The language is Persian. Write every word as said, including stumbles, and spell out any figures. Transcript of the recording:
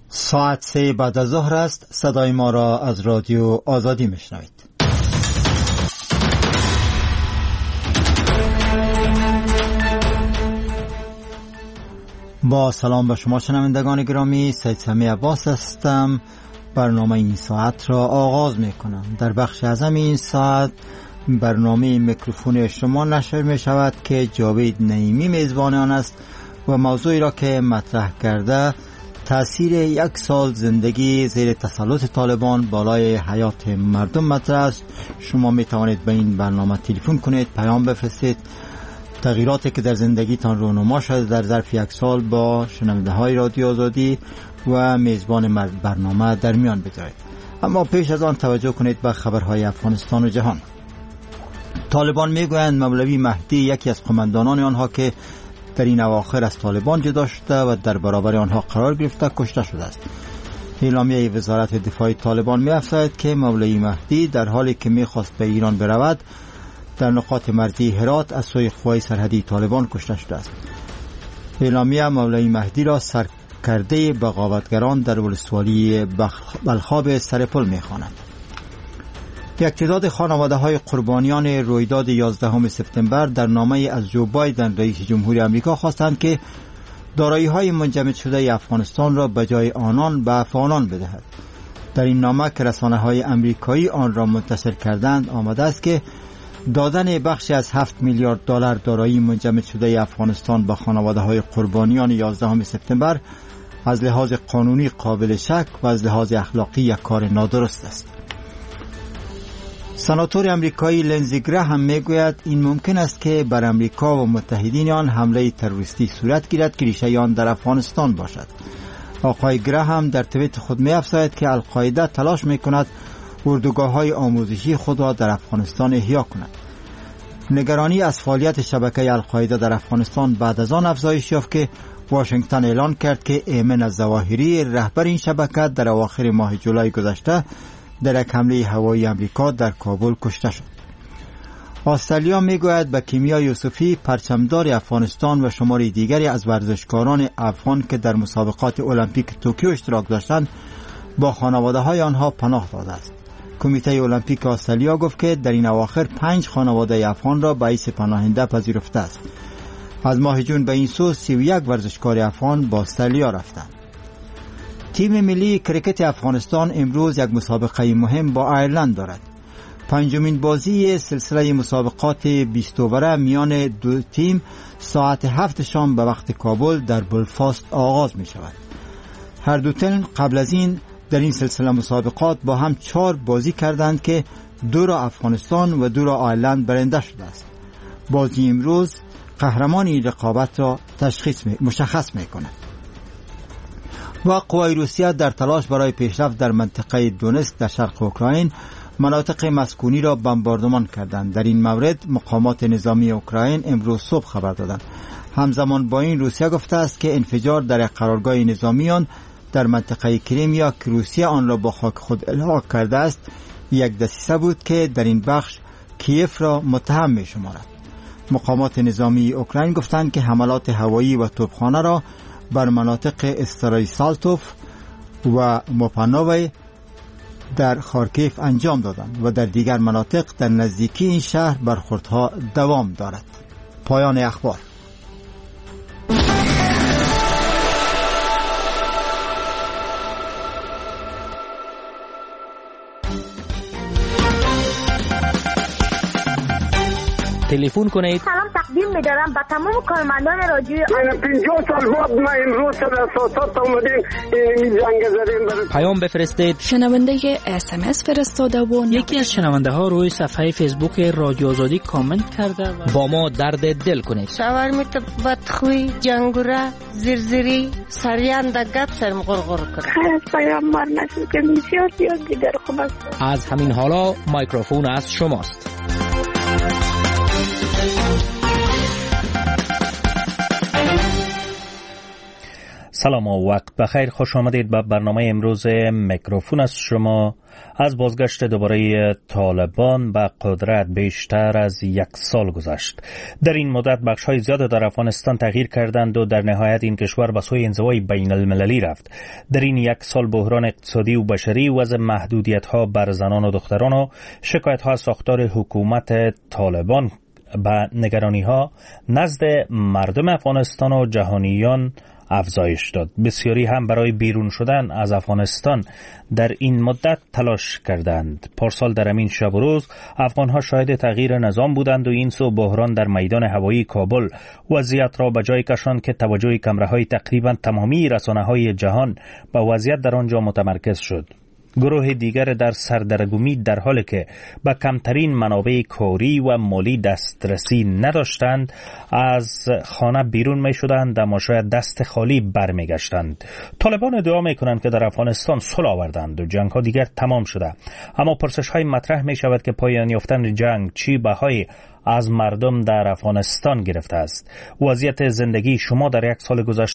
ساعت سه بعد از ظهر است. صدای ما را از رادیو آزادی میشنوید. با سلام به شما شنوندگان گرامی، سید سمیع عباس هستم. برنامه این ساعت را آغاز می کنم. در بخش اعظم این ساعت برنامه میکروفون شما نشر می شود که جاوید نعیمی میزبان آن است و موضوعی را که مطرح کرده تأثیر یک سال زندگی زیر تسلط طالبان بالای حیات مردم مطرح است. شما می توانید به این برنامه تلفن کنید، پیام بفرستید، تغییراتی که در زندگیتان رونما شده در ظرف یک سال با شنونده های رادیو آزادی و میزبان برنامه در میان بذارید. اما پیش از آن توجه کنید به خبرهای افغانستان و جهان. طالبان میگویند مولوی مهدی یکی از قماندانان آنها که در این اواخر از طالبان جدا شده و در برابر آنها قرار گرفته کشته شده است. اعلامیه وزارت دفاع طالبان می‌افزاید که مولوی مهدی در حالی که می‌خواست به ایران برود در نقاط مرزی هرات از سوی قوای سرحدی طالبان کشته شده است. اعلامیه مولوی مهدی را سرکرده بغاوتگران در ولسوالی بلخاب سرپل می‌خواند. یک تعداد خانواده‌های قربانیان رویداد یازدهم سپتامبر در نامه از جو بایدن رئیس جمهوری آمریکا خواستند که دارایی‌های منجمد شده افغانستان را به جای آنان به افغانان بدهد. در این نامه که رسانه‌های آمریکایی آن را منتشر کردند آمده است که دادن بخشی از هفت میلیارد دلار دارایی منجمد شده افغانستان به خانواده‌های قربانیان یازدهم سپتامبر از لحاظ قانونی قابل شک و از لحاظ اخلاقی یک کار نادرست است. سناتور آمریکایی لنزی گراهم میگوید این ممکن است که بر آمریکا و متحدین آن حمله تروریستی صورت گیرد که ریشه آن در افغانستان باشد. آقای گراهم در توییت خود می‌افزاید که القاعده تلاش می‌کند اردوگاه‌های آموزشی خود را در افغانستان احیا کند. نگرانی از فعالیت شبکه القاعده در افغانستان بعد از آن افزایش یافت که واشنگتن اعلان کرد که ایمن الظواهری رهبر این شبکه در اواخر ماه جولای گذشته در یک حمله هوایی آمریکا در کابل کشته شد. استرالیا میگوید به کیمیا یوسفی پرچمدار افغانستان و شمار دیگری از ورزشکاران افغان که در مسابقات المپیک توکیو اشتراک داشتند با خانواده‌های آنها پناه داده است. کمیته المپیک استرالیا گفت که در این اواخر پنج خانواده افغان را به حیث پناهنده پذیرفته است. از ماه جون به این سو سی و یک ورزشکار افغان با استرالیا رفتند. تیم ملی کرکت افغانستان امروز یک مسابقه مهم با ایرلند دارد. پنجمین بازی سلسله مسابقات بیست اووره میان دو تیم ساعت هفت شام به وقت کابل در بلفاست آغاز می شود. هر دو تیم قبل از این در این سلسله مسابقات با هم چهار بازی کردند که دو را افغانستان و دو را ایرلند برنده شده است. بازی امروز قهرمان این رقابت را تشخیص می مشخص می کند. و قوای روسیه در تلاش برای پیشرفت در منطقه دونسک در شرق اوکراین مناطق مسکونی را بمباردمان کردند. در این مورد مقامات نظامی اوکراین امروز صبح خبر دادند. همزمان با این روسیه گفته است که انفجار در قرارگاه نظامیان در منطقه کریمیا که روسیه آن را با خاک خود الحاق کرده است یک دسیسه بود که در این بخش کیف را متهم می شمارد. مقامات نظامی اوکراین گفتند که حملات هوایی و توپخانه را بر مناطق استرای سالتوف و موپانوی در خارکیف انجام دادند و در دیگر مناطق در نزدیکی این شهر برخوردها دوام دارد. پایان اخبار. تلفن کنید. سلام تقدیم می‌دارم به تمام کارمندان رادیو. من پنجاه سال بعد ما این روز در اساسات اومدیم این جنگ زدیم. پیام بفرستید. شنونده اس ام اس فرستاده و یکی از شنونده ها روی صفحه فیسبوک رادیو آزادی کامنت کرده و با ما درد دل کنید. شاورمیت بدخوی جنگوره زرزری سریان د گپ سرم غرغر کرد. خیر پیام مار نشد که بسیار زیاد دیگر خوب است. از همین حالا میکروفون از شماست. سلام و وقت بخیر، خوش آمدید به برنامه امروز میکروفون از شما. از بازگشت دوباره طالبان به قدرت بیشتر از یک سال گذشت. در این مدت بخش‌های زیاد در افغانستان تغییر کردند و در نهایت این کشور به سوی انزوای بین المللی رفت. در این یک سال بحران اقتصادی و بشری، وضع محدودیت‌ها بر زنان و دختران و شکایت‌ها از ساختار حکومت طالبان به نگرانی‌ها نزد مردم افغانستان و جهانیان افزایش داد. بسیاری هم برای بیرون شدن از افغانستان در این مدت تلاش کردند. پارسال در همین شب و روز افغانها شاهد تغییر نظام بودند و این سو بحران در میدان هوایی کابل وضعیت را به جای کشاند که توجه کامراهای تقریبا تمامی رسانه‌های جهان به وضعیت در آنجا متمرکز شد. گروه دیگر در سردرگمی در حالی که به کمترین منابع کاری و مالی دسترسی نداشتند از خانه بیرون می شدند و شاید دست خالی برمی گشتند. طالبان ادعا می کنند که در افغانستان صلح آوردند و جنگ ها دیگر تمام شده، اما پرسش های مطرح می شود که پایان یافتن جنگ چی بهای از مردم در افغانستان گرفته است. وضعیت زندگی شما در یک سال گذشته